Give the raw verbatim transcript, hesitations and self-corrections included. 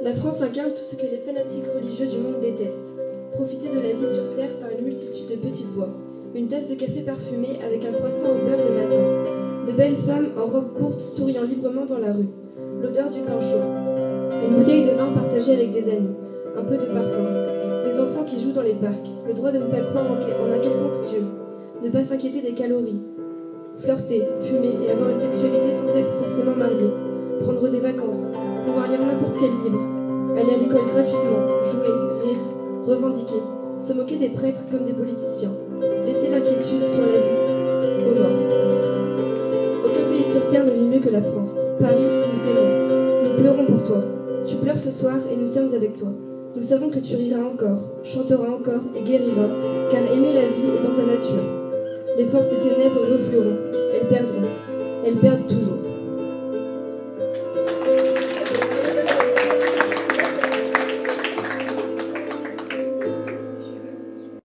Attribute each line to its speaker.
Speaker 1: La France incarne tout ce que les fanatiques religieux du monde détestent. Profiter de la vie sur Terre par une multitude de petites voies. Une tasse de café parfumé avec un croissant au beurre le matin. De belles femmes en robe courte souriant librement dans la rue. L'odeur du pain chaud. Une bouteille de vin partagée avec des amis. Un peu de parfum. Des enfants qui jouent dans les parcs. Le droit de ne pas croire en, en un quelconque Dieu. Ne pas s'inquiéter des calories. Flirter, fumer et avoir une sexualité sans être forcément marié. Prendre des vacances. Pouvoir lire n'importe quel livre. Aller à l'école gratuitement. Jouer, rire, revendiquer. Se moquer des prêtres comme des politiciens. Laisser l'inquiétude sur la vie aux morts. Aucun pays sur terre ne vit mieux que la France. Paris, nous t'aimons. Nous pleurons pour toi. Tu pleures ce soir et nous sommes avec toi. Nous savons que tu riras encore, chanteras encore et guériras, car aimer la vie est dans ta nature. Les forces des ténèbres reflueront.